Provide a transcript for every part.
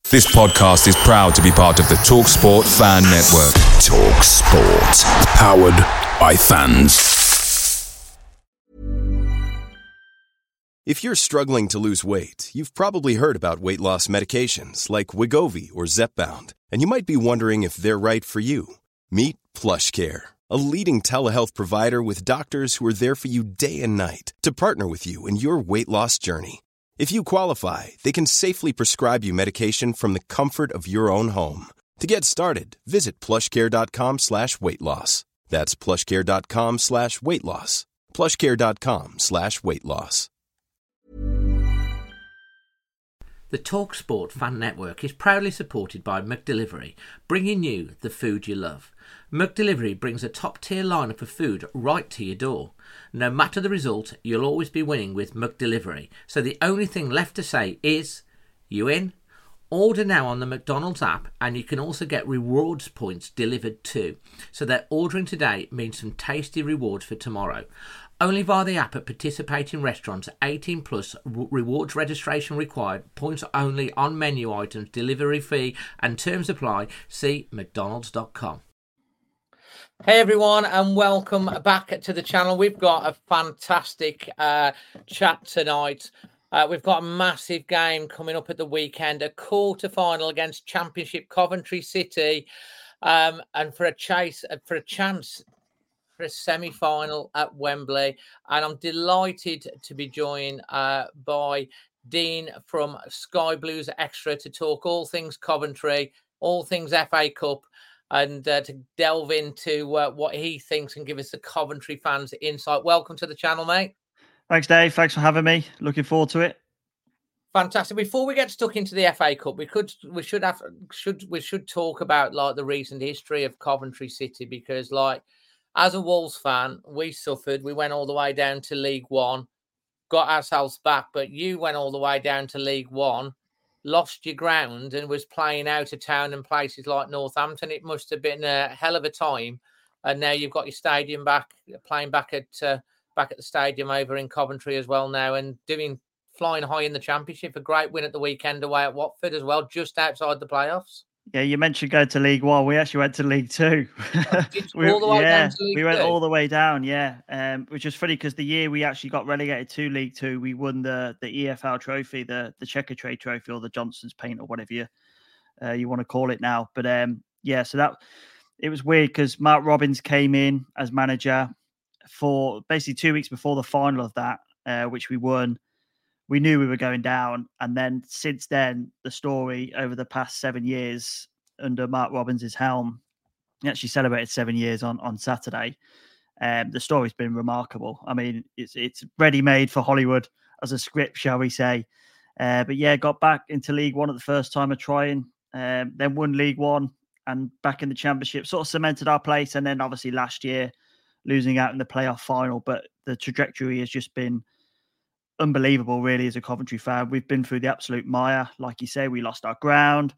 This podcast is proud to be part of the TalkSport Fan Network. TalkSport. Powered by fans. If you're struggling to lose weight, you've probably heard about weight loss medications like Wegovy or Zepbound, and you might be wondering if they're right for you. Meet PlushCare, a leading telehealth provider with doctors who are there for you day and night to partner with you in your weight loss journey. If you qualify, they can safely prescribe you medication from the comfort of your own home. To get started, visit plushcare.com/weightloss. That's plushcare.com/weightloss. plushcare.com/weightloss. The TalkSport Fan Network is proudly supported by McDelivery, bringing you the food you love. McDelivery brings a top-tier lineup of food right to your door. No matter the result, you'll always be winning with McDelivery. So the only thing left to say is, you in? Order now on the McDonald's app, and you can also get rewards points delivered too. So that ordering today means some tasty rewards for tomorrow. Only via the app at participating restaurants. 18 plus, rewards registration required, points only on menu items, delivery fee and terms apply. See mcdonalds.com. Hey everyone, and welcome back to the channel. We've got a fantastic chat tonight. We've got a massive game coming up at the weekend, a quarter-final against Championship Coventry City, and for a chance for a semi-final at Wembley. And I'm delighted to be joined by Dean from Sky Blues Extra to talk all things Coventry, all things FA Cup, and to delve into what he thinks and give us the Coventry fans insight. Welcome to the channel, mate. Thanks, Dave. Thanks for having me. Looking forward to it. Fantastic. Before we get stuck into the FA Cup, we should talk about like the recent history of Coventry City, because like as a Wolves fan, we suffered. We went all the way down to League One, got ourselves back, but you went all the way down to League One, lost your ground, and was playing out of town in places like Northampton. It must have been a hell of a time. And now you've got your stadium back, playing back at the stadium over in Coventry as well now, and flying high in the Championship. A great win at the weekend away at Watford as well, just outside the playoffs. Yeah, you mentioned going to League One. We actually went to League Two. We went all the way down, which is funny because the year we actually got relegated to League Two, we won the EFL trophy, the Checkatrade trophy, or the Johnson's paint, or whatever you want to call it now. But so that it was weird because Mark Robins came in as manager for basically 2 weeks before the final of that, which we won. We knew we were going down. And then since then, the story over the past 7 years under Mark Robins' helm, he actually celebrated 7 years on Saturday. The story's been remarkable. I mean, it's ready-made for Hollywood as a script, shall we say. But yeah, got back into League One at the first time of trying, then won League One and back in the Championship, sort of cemented our place. And then obviously last year, losing out in the playoff final. But the trajectory has just been unbelievable, really, as a Coventry fan. We've been through the absolute mire. Like you say, we lost our ground,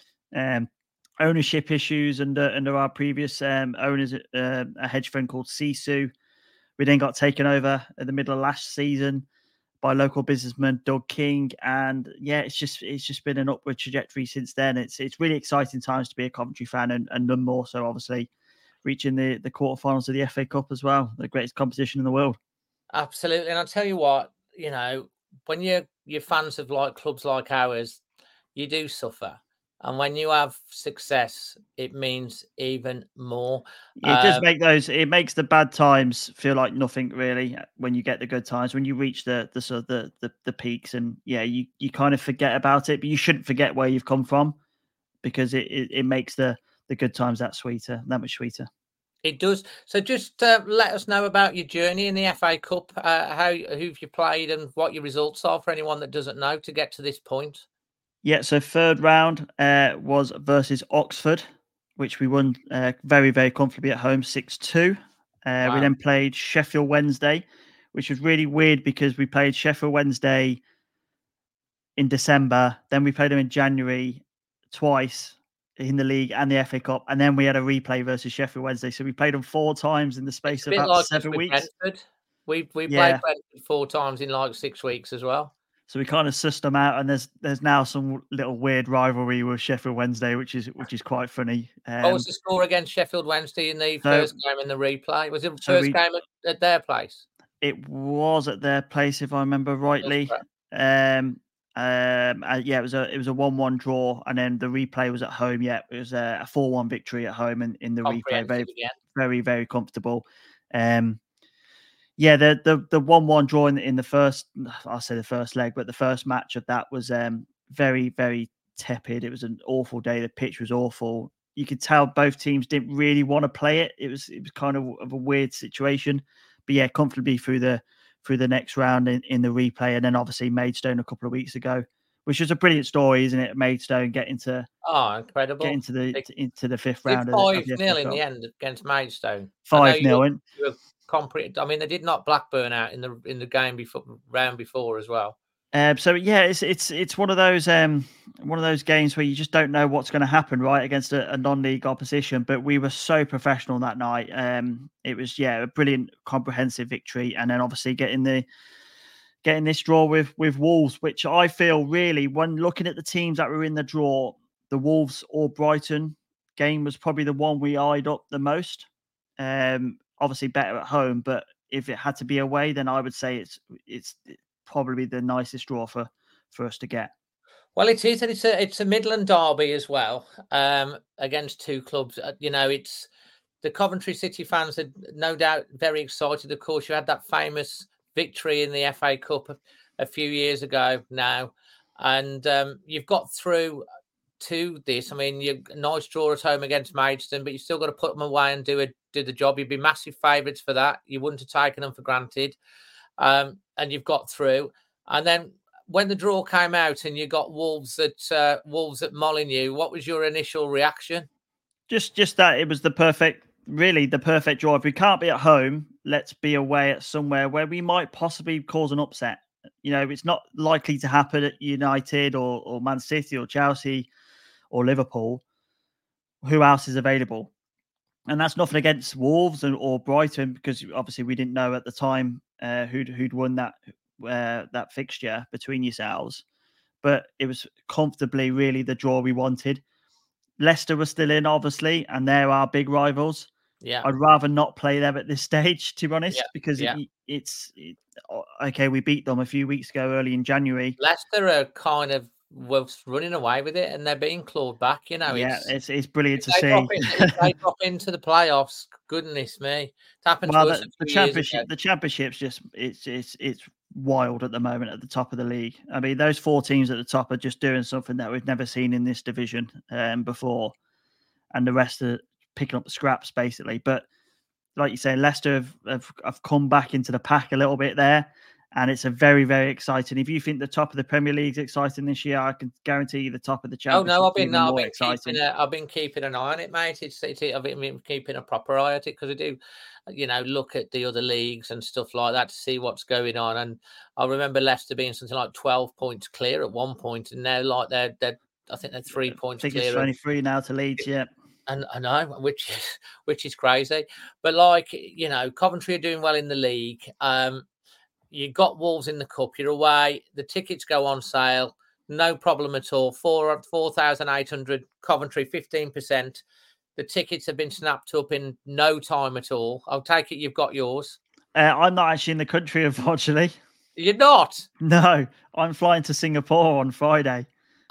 ownership issues under our previous owners, a hedge fund called Sisu. We then got taken over at the middle of last season by local businessman Doug King, and yeah, it's just been an upward trajectory since then. It's really exciting times to be a Coventry fan, and none more so, obviously, reaching the quarterfinals of the FA Cup as well, the greatest competition in the world. Absolutely, and I'll tell you what, you know, when you're fans of like clubs like ours, you do suffer. And when you have success, it means even more. It makes the bad times feel like nothing, really, when you get the good times, when you reach the sort of the peaks, and yeah, you kind of forget about it, but you shouldn't forget where you've come from, because it makes the good times that much sweeter. It does. So just let us know about your journey in the FA Cup, who've you played and what your results are for anyone that doesn't know to get to this point. Yeah, so third round was versus Oxford, which we won very, very comfortably at home, 6-2. Wow. We then played Sheffield Wednesday, which was really weird because we played Sheffield Wednesday in December. Then we played them in January twice in the league and the FA Cup, and then we had a replay versus Sheffield Wednesday. So we played them 4 times in the space of about 7 weeks. We played Brentford 4 times in like 6 weeks as well. So we kind of sussed them out, and there's now some little weird rivalry with Sheffield Wednesday, which is quite funny. What was the score against Sheffield Wednesday in the first game in the replay? Was it the first game at their place? It was at their place, if I remember rightly. Yeah, it was a 1-1 draw, and then the replay was at home. Yeah, it was a 4-1 victory at home, and in the replay, very, very comfortable. Yeah, the 1-1 draw in the first, I'll say the first leg, but the first match of that was very, very tepid. It was an awful day. The pitch was awful. You could tell both teams didn't really want to play it. It was kind of a weird situation. But yeah, comfortably through the next round in the replay, and then obviously Maidstone a couple of weeks ago, which was a brilliant story, isn't it? Maidstone get into incredible, get into the fifth round. 5-0 in the end against Maidstone. 5-0. I mean, they did knock Blackburn out in the game round before as well. So yeah, it's one of those games where you just don't know what's going to happen, right, against a non-league opposition. But we were so professional that night. It was a brilliant, comprehensive victory, and then obviously getting this draw with Wolves, which I feel really, when looking at the teams that were in the draw, the Wolves or Brighton game was probably the one we eyed up the most. Obviously better at home, but if it had to be away, then I would say it's probably the nicest draw for us to get. Well, it is, and it's a Midland derby as well, against two clubs. It's the Coventry City fans are no doubt very excited. Of course, you had that famous victory in the FA Cup a few years ago now, and you've got through to this. I mean, you're a nice draw at home against Maidstone, but you've still got to put them away and do the job. You'd be massive favourites for that. You wouldn't have taken them for granted. And you've got through. And then when the draw came out and you got Wolves at Molineux, what was your initial reaction? Just that it was the perfect draw. If we can't be at home, let's be away at somewhere where we might possibly cause an upset. It's not likely to happen at United or Man City or Chelsea or Liverpool. Who else is available? And that's nothing against Wolves or Brighton, because obviously we didn't know at the time who'd won that fixture between yourselves. But it was comfortably really the draw we wanted. Leicester was still in, obviously, and they're our big rivals. Yeah, I'd rather not play them at this stage, to be honest, because it's okay. We beat them a few weeks ago, early in January. Leicester are kind of running away with it, and they're being clawed back. It's brilliant to see. If they drop into the playoffs, goodness me, it's happened to us the championship. The championship's just it's wild at the moment at the top of the league. I mean, those 4 teams at the top are just doing something that we've never seen in this division before, and the rest are picking up the scraps basically. But like you say, Leicester have come back into the pack a little bit there. And it's a very, very exciting. If you think the top of the Premier League is exciting this year, I can guarantee you the top of the Championship. I've been keeping an eye on it, mate. I've been keeping a proper eye at it, because I do, look at the other leagues and stuff like that to see what's going on. And I remember Leicester being something like 12 points clear at one point, and now like they're I think they're 3 points clear. I think it's 23 now to Leeds, yeah. And I know, which is crazy. But Coventry are doing well in the league. You got Wolves in the cup. You're away. The tickets go on sale. No problem at all. 4,800. Coventry 15%. The tickets have been snapped up in no time at all. I'll take it you've got yours. I'm not actually in the country, unfortunately. You're not? No, I'm flying to Singapore on Friday.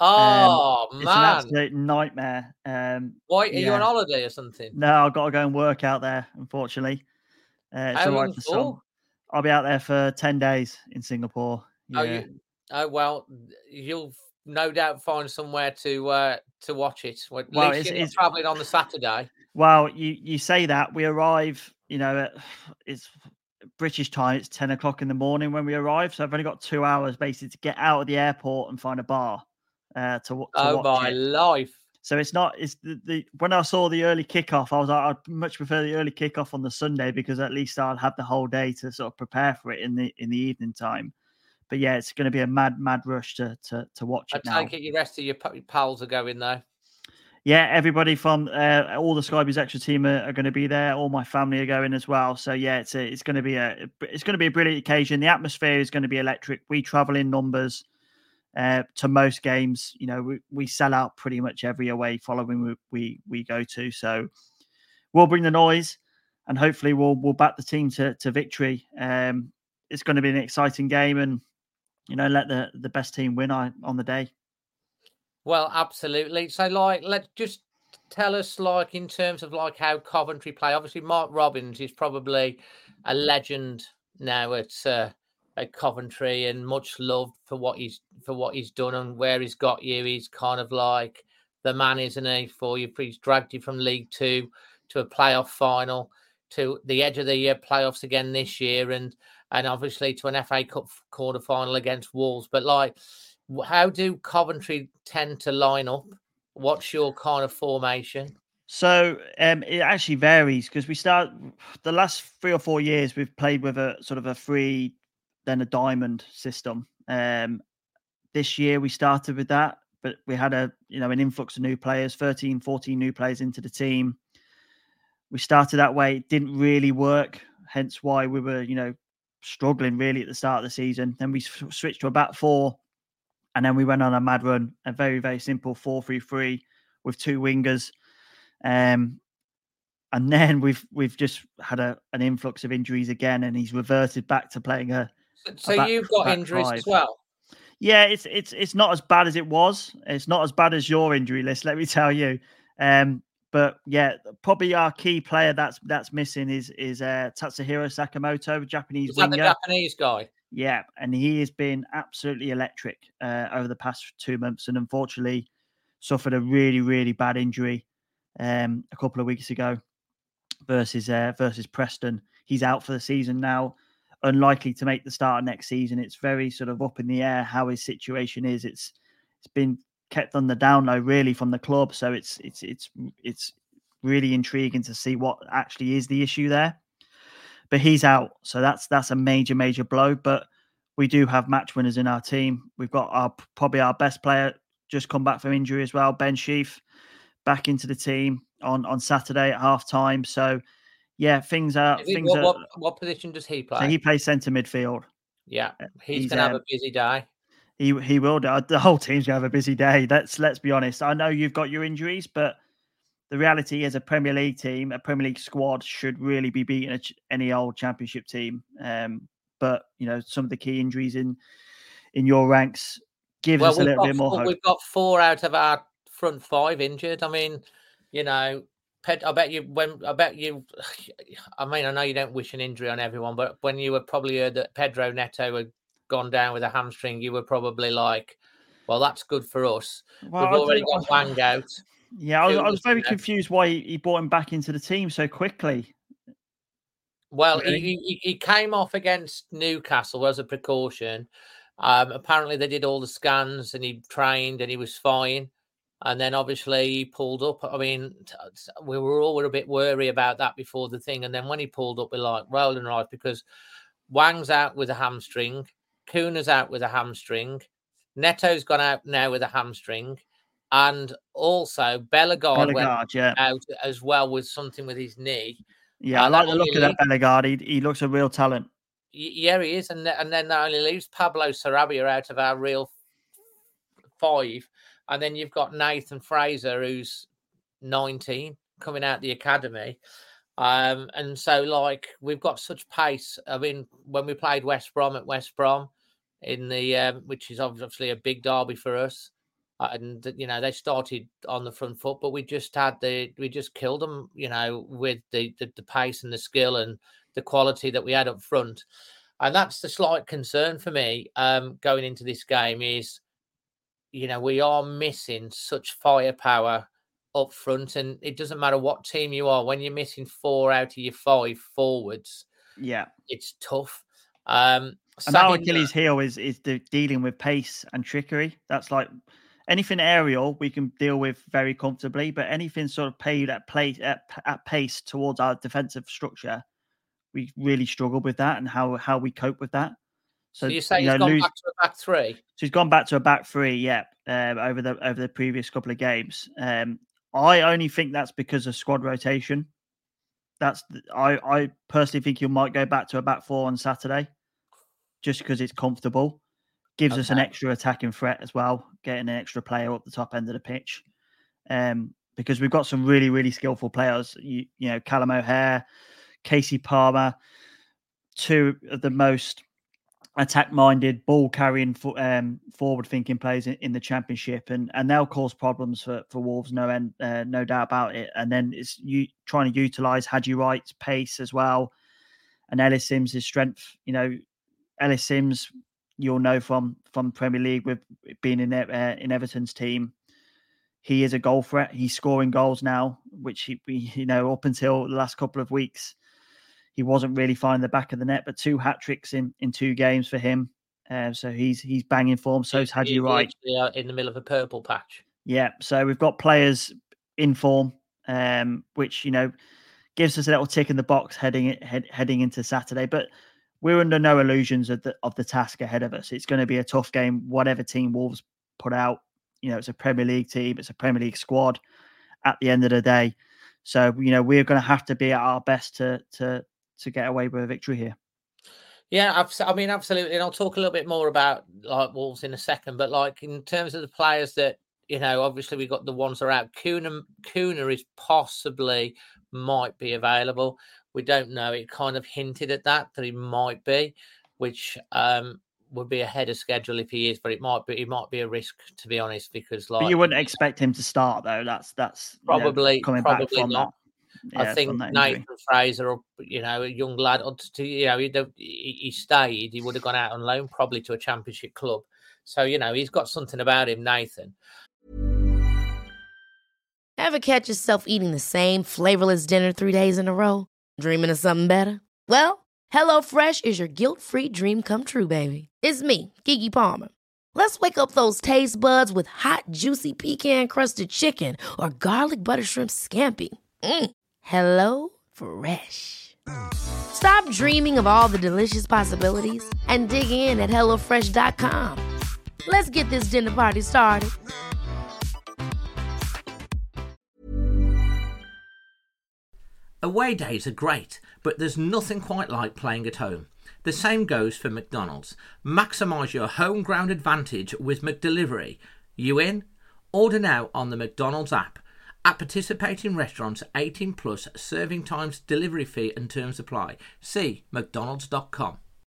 Oh, man. It's an absolute nightmare. Why? Are you on holiday or something? No, I've got to go and work out there, How unfortunately. long for? I'll be out there for 10 days in Singapore. Yeah. Well, you'll no doubt find somewhere to watch it. At least you're traveling on the Saturday. Well, you say that. We arrive, it's British time. It's 10 o'clock in the morning when we arrive. So I've only got 2 hours basically to get out of the airport and find a bar to watch my life. So it's when I saw the early kickoff, I was like, I'd much prefer the early kickoff on the Sunday, because at least I'll have the whole day to sort of prepare for it in the evening time. But yeah, it's going to be a mad rush to watch it now. I take it the rest of your pals are going though. Yeah, everybody from all the Sky Blues extra team are going to be there. All my family are going as well. So yeah, it's going to be a brilliant occasion. The atmosphere is going to be electric. We travel in numbers to most games. You know, we sell out pretty much every away following we go to. So we'll bring the noise, and hopefully we'll back the team to victory. It's going to be an exciting game, and let the best team win on the day. Well, absolutely. So, let's just tell us, in terms of how Coventry play. Obviously, Mark Robins is probably a legend now at Coventry, and much loved for what he's done and where he's got you. He's kind of like the man, isn't he? He's dragged you from League Two to a playoff final, to the edge of the playoffs again this year, and obviously to an FA Cup quarter final against Wolves. But how do Coventry tend to line up? What's your kind of formation? So it actually varies, because we start the last 3 or 4 years we've played with a sort of a free, then a diamond system. This year we started with that, but we had an influx of new players, 13, 14 new players into the team. We started that way. It didn't really work, hence why we were, struggling really at the start of the season. Then we switched to a back four, and then we went on a mad run, a very, very simple 4-3-3 with 2 wingers. And then we've just had an influx of injuries again, and he's reverted back to playing a. So you've got injuries 5 as well. Yeah, it's not as bad as it was. It's not as bad as your injury list, let me tell you. But yeah, probably our key player that's missing is Tatsuhiro Sakamoto, Japanese winger. The Japanese guy? Yeah, and he has been absolutely electric over the past 2 months, and unfortunately suffered a really, really bad injury a couple of weeks ago versus Preston. He's out for the season now, unlikely to make the start of next season. It's very sort of up in the air how his situation is. It's been kept on the down low really from the club, so it's really intriguing to see what actually is the issue there. But he's out, so that's a major blow. But we do have match winners in our team. We've got probably our best player just come back from injury as well, Ben Sheaf, back into the team on Saturday at half time. So yeah, what position does he play? So he plays centre midfield. Yeah, he's gonna have a busy day. He will. The whole team's gonna have a busy day. Let's be honest. I know you've got your injuries, but the reality is a Premier League team, a Premier League squad should really be beating any old Championship team. But some of the key injuries in your ranks gives us a little bit more hope. We've got 4 out of our front 5 injured. I mean, I bet you. I mean, I know you don't wish an injury on everyone, but when you were probably heard that Pedro Neto had gone down with a hamstring, you were probably like, "Well, that's good for us." Well, we've already got Wang out. Yeah, I was very confused why he brought him back into the team so quickly. Well, he came off against Newcastle as a precaution. Apparently, they did all the scans and he trained and he was fine. And then obviously he pulled up. I mean, we were all a bit worried about that before the thing. And then when he pulled up, we're like rolling right, because Wang's out with a hamstring. Kuna's out with a hamstring. Neto's gone out now with a hamstring. And also Bellegarde went out as well with something with his knee. Yeah, I like the look of that Bellegarde. He looks a real talent. Yeah, he is. And then that only leaves Pablo Sarabia out of our real 5. And then you've got Nathan Fraser, who's 19, coming out the academy. And so, we've got such pace. I mean, when we played West Brom at West Brom, in the which is obviously a big derby for us, and they started on the front foot, but we just killed them, with the pace and the skill and the quality that we had up front. And that's the slight concern for me going into this game is, we are missing such firepower up front, and it doesn't matter what team you are. When you're missing 4 out of your 5 forwards, yeah, it's tough. And our Achilles heel is dealing with pace and trickery. That's like anything aerial we can deal with very comfortably, but anything sort of paid at pace towards our defensive structure, we really struggle with that, and how we cope with that. So you say he's gone back to a back 3? So he's gone back to a back 3, yeah, over the previous couple of games. I only think that's because of squad rotation. I personally think you might go back to a back four on Saturday, just because it's comfortable. Gives us an extra attacking threat as well, getting an extra player up the top end of the pitch. Because we've got some really, really skillful players. You know, Callum O'Hare, Casey Palmer, two of the most attack-minded, ball-carrying, forward-thinking players in the Championship, and they'll cause problems for Wolves, no doubt about it. And then it's you trying to utilise Haji Wright's pace as well, and Ellis Sims' strength. You know, Ellis Sims, you'll know from Premier League with being in Everton's team, he is a goal threat. He's scoring goals now, which he up until the last couple of weeks, he wasn't really finding the back of the net, but 2 hat-tricks in 2 games for him. So he's banging form. So is Haji Wright. In the middle of a purple patch. Yeah. So we've got players in form, which, gives us a little tick in the box heading into Saturday. But we're under no illusions of the task ahead of us. It's going to be a tough game, whatever team Wolves put out. It's a Premier League team. It's a Premier League squad at the end of the day. So, we're going to have to be at our best to get away with a victory here. Yeah, absolutely. And I'll talk a little bit more about Wolves in a second. But in terms of the players that, obviously we got the ones that are out. Kuna is possibly might be available. We don't know. It kind of hinted at that he might be, which would be ahead of schedule if he is. But it might be a risk, to be honest, because but you wouldn't expect him to start though. That's probably back from not. That. Yeah, I think Nathan Fraser, a young lad, he stayed. He would have gone out on loan, probably to a Championship club. So, he's got something about him, Nathan. Ever catch yourself eating the same flavorless dinner 3 days in a row? Dreaming of something better? Well, HelloFresh is your guilt-free dream come true, baby. It's me, Keke Palmer. Let's wake up those taste buds with hot, juicy pecan-crusted chicken or garlic butter shrimp scampi. Hello Fresh. Stop dreaming of all the delicious possibilities and dig in at HelloFresh.com. Let's get this dinner party started. Away days are great, but there's nothing quite like playing at home. The same goes for McDonald's. Maximise your home ground advantage with McDelivery. You in? Order now on the McDonald's app. At participating restaurants, 18 plus, serving times, delivery fee and terms apply. See mcdonalds.com.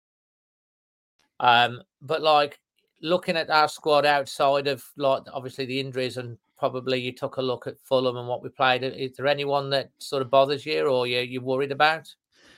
But looking at our squad outside of obviously the injuries, and probably you took a look at Fulham and what we played, is there anyone that sort of bothers you or you're worried about?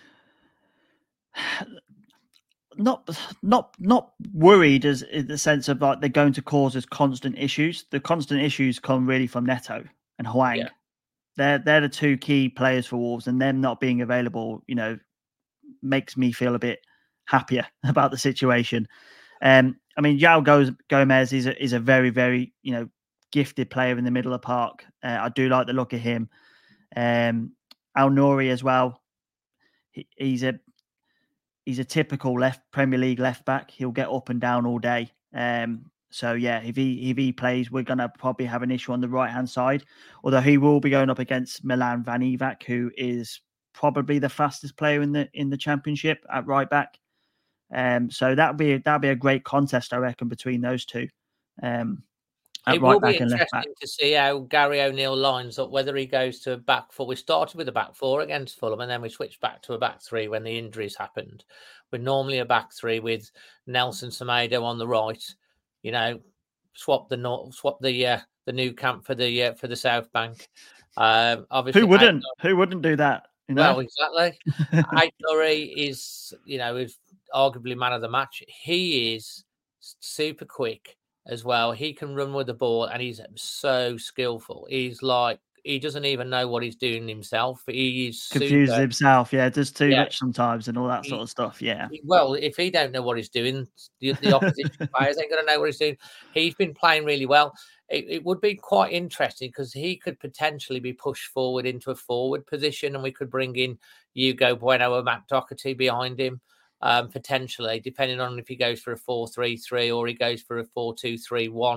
Not worried as in the sense of they're going to cause us constant issues. The constant issues come really from Neto and Hwang. Yeah. They're the 2 key players for Wolves, and them not being available, makes me feel a bit happier about the situation. João Gomez is a very, very, gifted player in the middle of the park. I do like the look of him. Al-Nouri as well. He's a typical Premier League left back. He'll get up and down all day. So yeah, if he plays, we're going to probably have an issue on the right-hand side. Although he will be going up against Milan Van Ivak, who is probably the fastest player in the Championship at right back. So that'll be a great contest, I reckon, between those two. It will be interesting to see how Gary O'Neill lines up, whether he goes to a back four. We started with a back four against Fulham, and then we switched back to a back three when the injuries happened. We're normally a back three with Nelson Semedo on the right. Swap the new camp for the South Bank. Obviously, who wouldn't do that? Well, exactly. Ait-Nouri is arguably man of the match. He is super quick as well. He can run with the ball, and he's so skillful. He doesn't even know what he's doing himself. He's confuses himself. Yeah, does too much sometimes, and all that sort of stuff. Yeah. Well, if he don't know what he's doing, the opposition players ain't going to know what he's doing. He's been playing really well. It would be quite interesting because he could potentially be pushed forward into a forward position, and we could bring in Hugo Bueno or Matt Doherty behind him. Potentially, depending on if he goes for a 4-3-3 or he goes for a 4-2-3-1.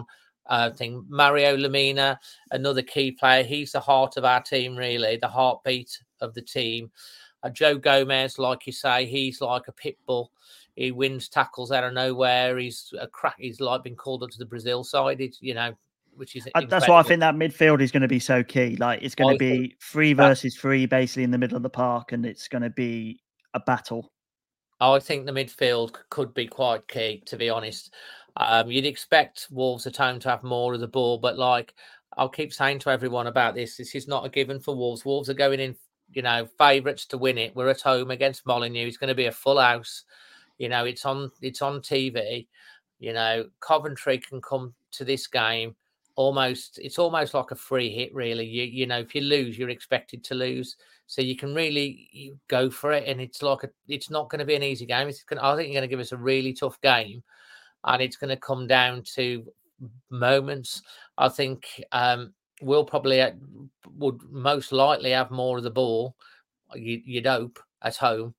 thing. Mario Lemina, another key player. He's the heart of our team, really, the heartbeat of the team. Joe Gomez, like you say, he's like a pit bull. He wins tackles out of nowhere. He's a crack. He's like been called up to the Brazil side. It's, which is incredible. That's why I think that midfield is going to be so key. Like, it's going to be 3 versus 3, basically in the middle of the park, and it's going to be a battle. I think the midfield could be quite key, to be honest. You'd expect Wolves at home to have more of the ball, but like I'll keep saying to everyone about this is not a given for Wolves. Wolves are going in, favourites to win it. We're at home against Molineux. It's going to be a full house. It's on TV. Coventry can come to this game it's almost like a free hit, really. If you lose, you're expected to lose. So you can really go for it, and it's not going to be an easy game. I think you're going to give us a really tough game, and it's going to come down to moments. I think we'll probably would most likely have more of the ball. You'd hope at home,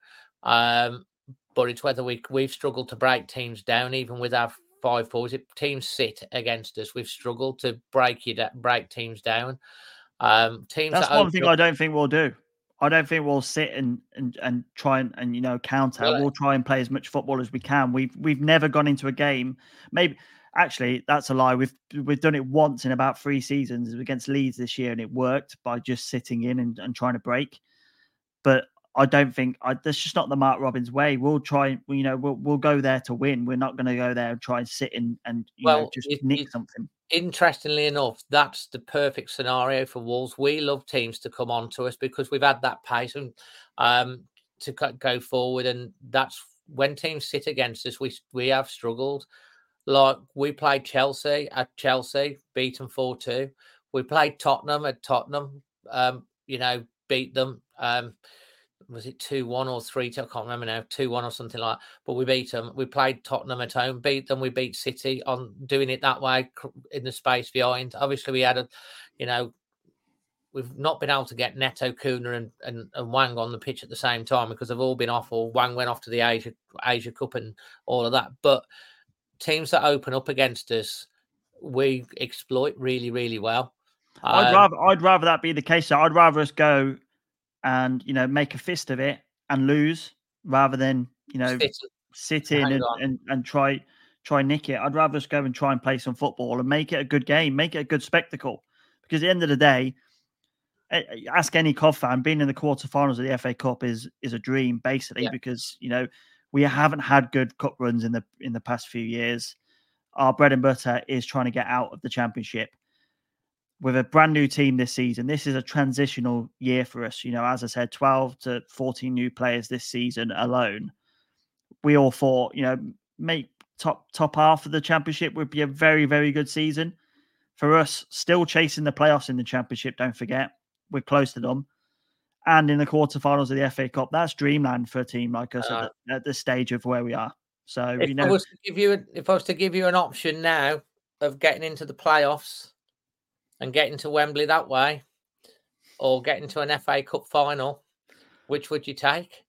but it's whether we've struggled to break teams down, even with our 5-4s. If teams sit against us, we've struggled to break teams down. That's one thing I don't think we'll do. I don't think we'll sit and try and counter. Well, we'll try and play as much football as we can. We've never gone into a game. Maybe actually that's a lie. We've done it once in about 3 seasons against Leeds this year, and it worked by just sitting in and trying to break. But I don't think that's just not the Mark Robins way. We'll try. We'll go there to win. We're not going to go there and try and sit in and just nick something. Interestingly enough, that's the perfect scenario for Wolves. We love teams to come on to us because we've had that pace and to go forward, and that's when teams sit against us. We have struggled. Like we played Chelsea at Chelsea, beat them 4-2. We played Tottenham at Tottenham, beat them. Was it 2-1 or 3-2? I can't remember now. 2-1 or something like that. But we beat them. We played Tottenham at home, beat them. We beat City on doing it that way in the space behind. Obviously, we had we've not been able to get Neto, Kuna and Wang on the pitch at the same time because they've all been off, or Wang went off to the Asia Cup and all of that. But teams that open up against us, we exploit really, really well. I'd rather that be the case. So I'd rather us go and make a fist of it and lose rather than sit in and try nick it. I'd rather us go and try and play some football and make it a good game, make it a good spectacle. Because at the end of the day, ask any Cov fan, being in the quarterfinals of the FA Cup is a dream, basically, because we haven't had good cup runs in the past few years. Our bread and butter is trying to get out of the Championship. With a brand new team this season, this is a transitional year for us. As I said, 12 to 14 new players this season alone. We all thought, make top half of the Championship would be a very, very good season. For us, still chasing the playoffs in the Championship, don't forget, we're close to them. And in the quarterfinals of the FA Cup, that's dreamland for a team like us at this stage of where we are. So, if I was to give you an option now of getting into the playoffs and getting to Wembley that way, or getting to an FA Cup final, which would you take?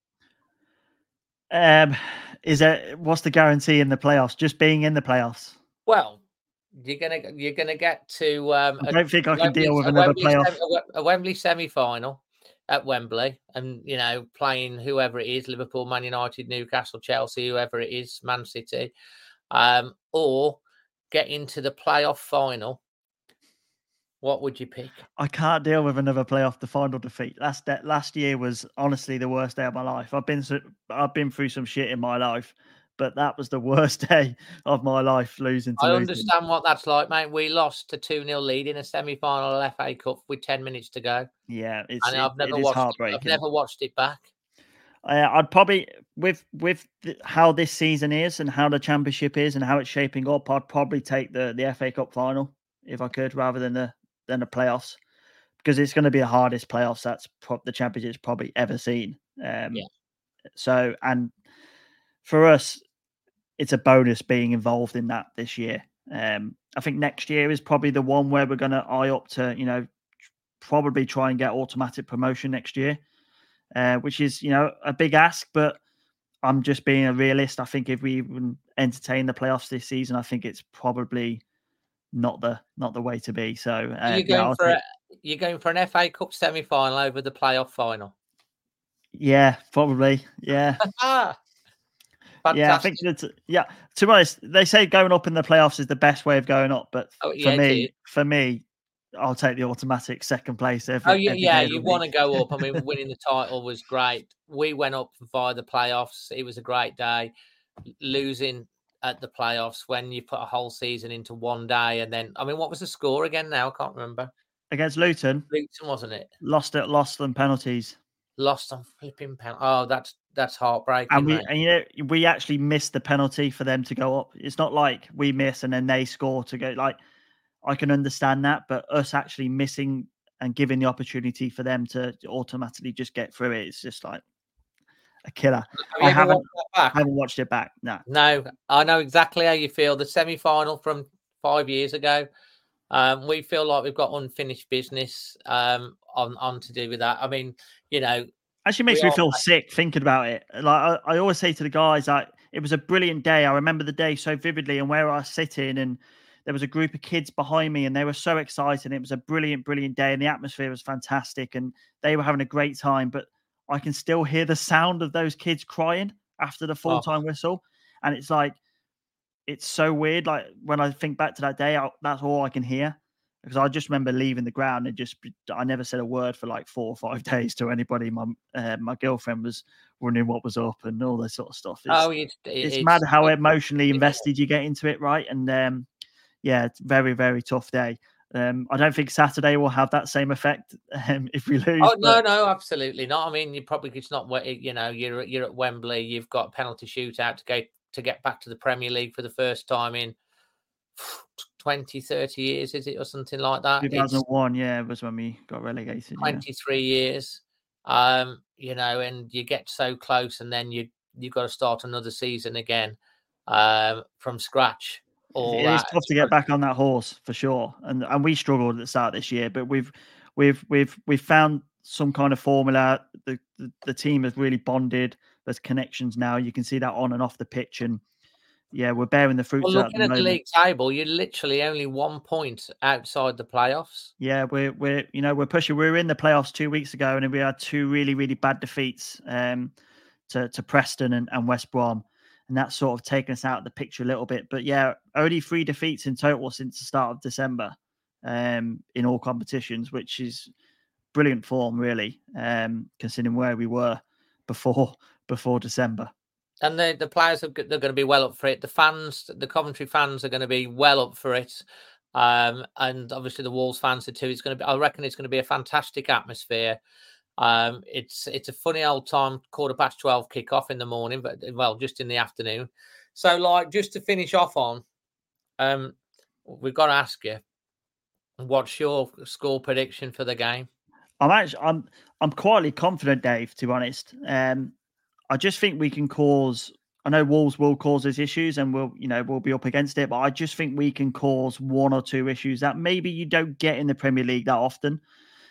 What's the guarantee in the playoffs? Just being in the playoffs? Well, you're gonna get to. I don't think I can deal with another playoff. A Wembley semi-final at Wembley, and playing whoever it is, Liverpool, Man United, Newcastle, Chelsea, whoever it is, Man City, or get into the playoff final. What would you pick? I can't deal with another playoff, the final defeat. Last year was honestly the worst day of my life. I've been through some shit in my life, but that was the worst day of my life, losing to understand what that's like, mate. We lost to 2-0 lead in a semi-final of FA Cup with 10 minutes to go. Yeah, I've never watched it back. I'd probably, with how this season is and how the Championship is and how it's shaping up, I'd probably take the FA Cup final if I could, rather than the playoffs, because it's going to be the hardest playoffs the Championship's probably ever seen. So, and for us, it's a bonus being involved in that this year. I think next year is probably the one where we're going to eye up to, probably try and get automatic promotion next year, which is, a big ask, but I'm just being a realist. I think if we even entertain the playoffs this season, I think it's probably not the way to be. So You're going for an FA Cup semi-final over the playoff final. Yeah, probably. Yeah. Fantastic. Yeah, I think that. Yeah, to be honest, they say going up in the playoffs is the best way of going up, but for me, I'll take the automatic second place every day of the you week. want to go up. I mean, winning the title was great. We went up via the playoffs. It was a great day. Losing at the playoffs when you put a whole season into one day, and then, I mean, what was the score again now? I can't remember. Against Luton, wasn't it? Lost on penalties. Lost on flipping penalty. Oh, that's heartbreaking. And we actually missed the penalty for them to go up. It's not like we miss and then they score to go. Like, I can understand that, but us actually missing and giving the opportunity for them to automatically just get through it, it's just like a killer. I haven't watched it back. No, I know exactly how you feel. The semi-final from 5 years ago, we feel like we've got unfinished business on to do with that. I mean, actually makes me feel sick thinking about it. Like I always say to the guys, like, it was a brilliant day. I remember the day so vividly, and where I was sitting, and there was a group of kids behind me, and they were so excited. It was a brilliant day, and the atmosphere was fantastic, and they were having a great time. But I can still hear the sound of those kids crying after the full-time whistle, and it's like, it's so weird. Like, when I think back to that day, that's all I can hear, because I just remember leaving the ground and I never said a word for like 4 or 5 days to anybody. My girlfriend was wondering what was up and all this sort of stuff. It's mad how emotionally invested you get into it, right? And it's very, very tough day. I don't think Saturday will have that same effect if we lose. Oh, no, absolutely not. I mean, it's not, you're at Wembley, you've got a penalty shootout to get back to the Premier League for the first time in 20, 30 years, is it, or something like that? 2001, it was when we got relegated. 23 years, and you get so close, and then you've got to start another season again from scratch. It's tough to get back on that horse for sure, and we struggled at the start this year, but we've found some kind of formula. The team has really bonded. There's connections now. You can see that on and off the pitch, and we're bearing the fruits. Well, looking at the league table, you're literally only 1 point outside the playoffs. Yeah, we're pushing. We were in the playoffs 2 weeks ago, and we had 2 really, really bad defeats to Preston and West Brom. And that's sort of taken us out of the picture a little bit. But only 3 defeats in total since the start of December in all competitions, which is brilliant form, really, considering where we were before December. And the players, they're going to be well up for it. The fans, the Coventry fans are going to be well up for it. And obviously the Wolves fans are too. I reckon it's going to be a fantastic atmosphere. It's a funny old time, 12:15 kickoff in the morning, but just in the afternoon. So, like, just to finish off on, we've got to ask you, what's your score prediction for the game? I'm quietly confident, Dave, to be honest. I just think we can cause. I know Wolves will cause us issues, and we'll be up against it. But I just think we can cause 1 or 2 issues that maybe you don't get in the Premier League that often.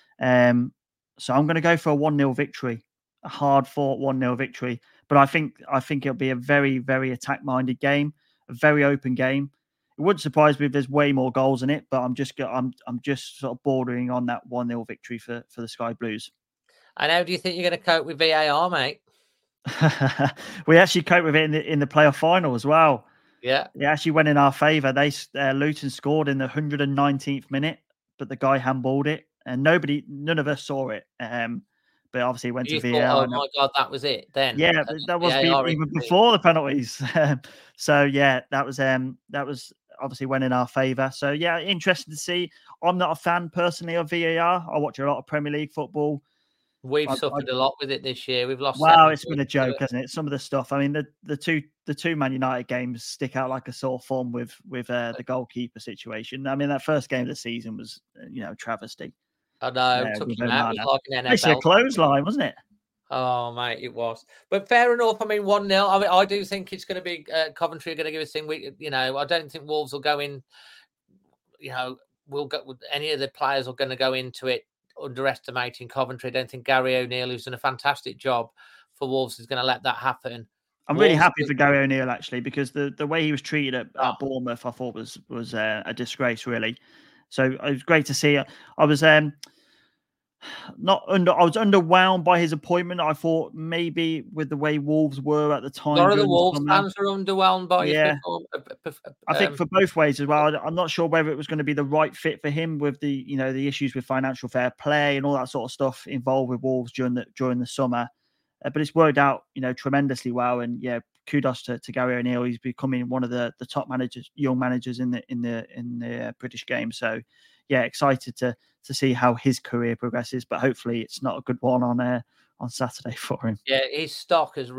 So I'm going to go for a 1-0 victory, a hard-fought 1-0 victory. But I think it'll be a very, very attack-minded game, a very open game. It wouldn't surprise me if there's way more goals in it, but I'm just sort of bordering on that 1-0 victory for the Sky Blues. And how do you think you're going to cope with VAR, mate? We actually coped with it in the playoff final as well. Yeah, it actually went in our favour. Luton scored in the 119th minute, but the guy handballed it. And none of us saw it. But obviously it went to VAR. Oh my God, that was it then. Yeah, that was even before the penalties. So that was obviously went in our favour. So interesting to see. I'm not a fan personally of VAR. I watch a lot of Premier League football. We've suffered a lot with it this year. We've lost. Wow, it's been a joke, hasn't it? Some of the stuff. I mean, the two Man United games stick out like a sore thumb with the goalkeeper situation. I mean, that first game of the season was travesty. I know, took him out. It was like an NFL. It's a clothesline, wasn't it? Oh, mate, it was. But fair enough. I mean, 1-0. I mean, I do think it's going to be Coventry are going to give us a thing. I don't think Wolves will go in. Any of the players are going to go into it underestimating Coventry. I don't think Gary O'Neill, who's done a fantastic job for Wolves, is going to let that happen. I'm really happy for Gary O'Neill, actually, because the way he was treated at Bournemouth, I thought was a disgrace, really. So it was great to see. I was I was underwhelmed by his appointment. I thought maybe with the way Wolves were at the time. A lot of the Wolves fans were underwhelmed by his I think for both ways as well. I'm not sure whether it was going to be the right fit for him with the issues with financial fair play and all that sort of stuff involved with Wolves during the summer. But it's worked out, tremendously well. And yeah, kudos to Gary O'Neill. He's becoming one of the top managers, young managers in the British game. So yeah, excited to see how his career progresses. But hopefully, it's not a good one on Saturday for him. Yeah, his stock has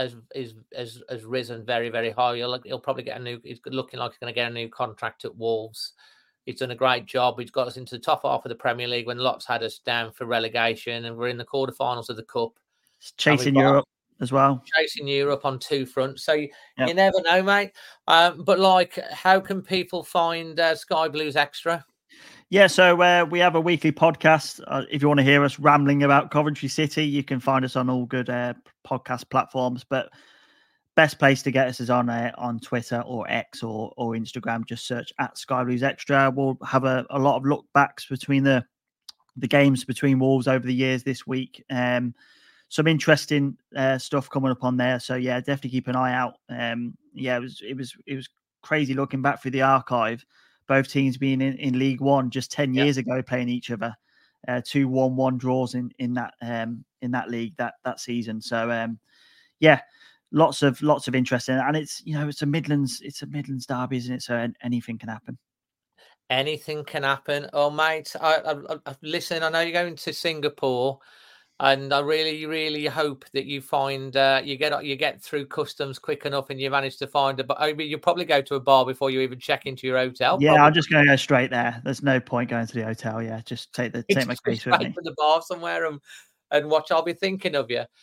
risen very, very high. He'll probably get he's looking like he's going to get a new contract at Wolves. He's done a great job. He's got us into the top half of the Premier League when lots had us down for relegation, and we're in the quarterfinals of the Cup. Chasing Europe as well. Chasing Europe on two fronts. So you never know, mate. But how can people find Sky Blues Extra? Yeah, so we have a weekly podcast. If you want to hear us rambling about Coventry City, you can find us on all good podcast platforms. But best place to get us is on Twitter or X or Instagram. Just search at Sky Blues Extra. We'll have a lot of look backs between the games between Wolves over the years this week. Some interesting stuff coming up on there. So yeah, definitely keep an eye out. It was crazy looking back through the archive. Both teams being in League One just 10 years ago, playing each other. 2 1-1 draws in that league that season. So lots of interest in it. And it's a Midlands derby, isn't it? So anything can happen. Anything can happen. Oh, mate, listen, I know you're going to Singapore. And I really, really hope that you find you get through customs quick enough, and you manage to find you'll probably go to a bar before you even check into your hotel. Yeah, probably. I'm just going to go straight there. There's no point going to the hotel. Yeah, just take my case with me to the bar somewhere and watch. I'll be thinking of you.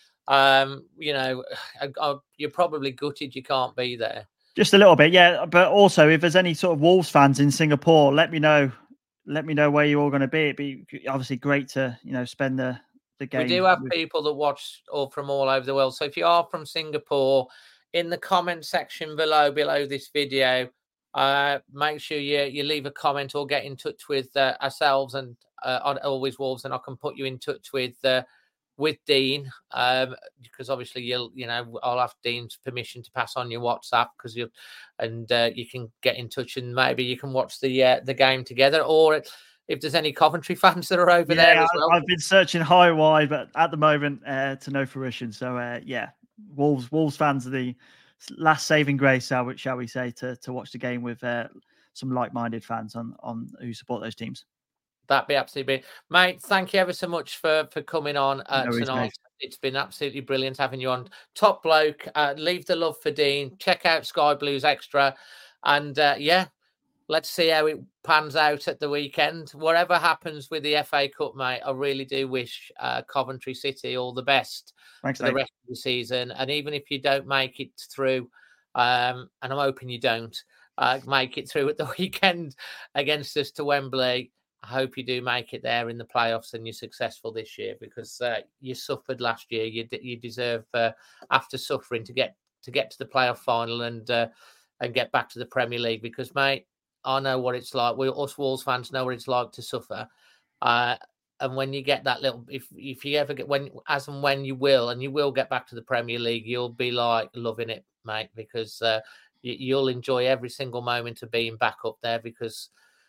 You're probably gutted you can't be there. Just a little bit, yeah. But also, if there's any sort of Wolves fans in Singapore, let me know. Let me know where you're all going to be. It'd be obviously great to spend the game. We do have people that watch from all over the world. So if you are from Singapore, in the comment section below this video, make sure you leave a comment or get in touch with ourselves and on Always Wolves, and I can put you in touch with Dean, because obviously I'll have Dean's permission to pass on your WhatsApp because you can get in touch and maybe you can watch the game together, or if there's any Coventry fans that are over there as well. I've been searching high and wide, but at the moment, to no fruition. So, Wolves fans are the last saving grace, shall we say, to watch the game with some like-minded fans on who support those teams. That'd be absolutely brilliant. Mate, thank you ever so much for coming on tonight. Mate. It's been absolutely brilliant having you on. Top bloke. Leave the love for Dean. Check out Sky Blues Extra. And, let's see how it pans out at the weekend. Whatever happens with the FA Cup, mate, I really do wish Coventry City all the best for the rest of the season. And even if you don't make it through, and I'm hoping you don't make it through at the weekend against us to Wembley, I hope you do make it there in the playoffs and you're successful this year, because you suffered last year. You deserve, after suffering, to get to the playoff final and get back to the Premier League. Because, mate, I know what it's like. Us Wolves fans know what it's like to suffer. And when you get that little, if you ever get when you will get back to the Premier League, you'll be like loving it, mate, because you'll enjoy every single moment of being back up there, because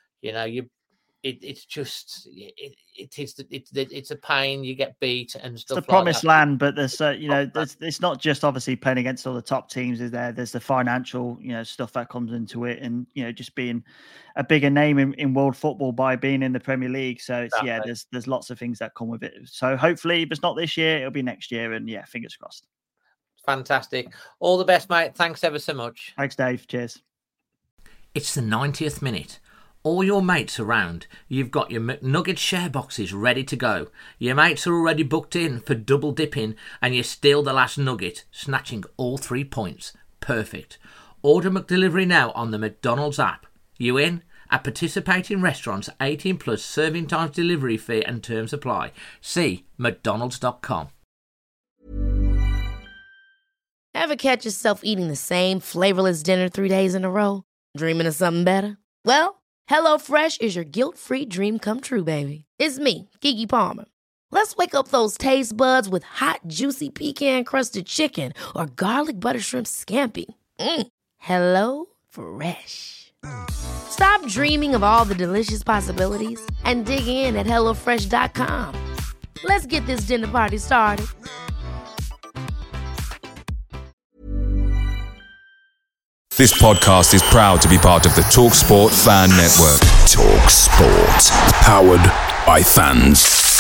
it's a pain. You get beat and stuff. It's the promised land, but there's it's not just obviously playing against all the top teams. There's the financial stuff that comes into it, and just being a bigger name in world football by being in the Premier League. So it's, there's lots of things that come with it. So hopefully, if it's not this year, it'll be next year, and fingers crossed. Fantastic. All the best, mate. Thanks ever so much. Thanks, Dave. Cheers. It's the 90th minute. All your mates around, you've got your McNugget share boxes ready to go. Your mates are already booked in for double dipping, and you steal the last nugget, snatching all 3 points. Perfect. Order McDelivery now on the McDonald's app. You in? At participating restaurants, 18 plus serving times, delivery fee and terms apply. See mcdonalds.com. Ever catch yourself eating the same flavorless dinner 3 days in a row? Dreaming of something better? Well, HelloFresh is your guilt-free dream come true, baby. It's me, Keke Palmer. Let's wake up those taste buds with hot, juicy pecan-crusted chicken or garlic butter shrimp scampi. Hello Fresh. Stop dreaming of all the delicious possibilities and dig in at HelloFresh.com. Let's get this dinner party started. This podcast is proud to be part of the TalkSport Fan Network. TalkSport. Powered by fans.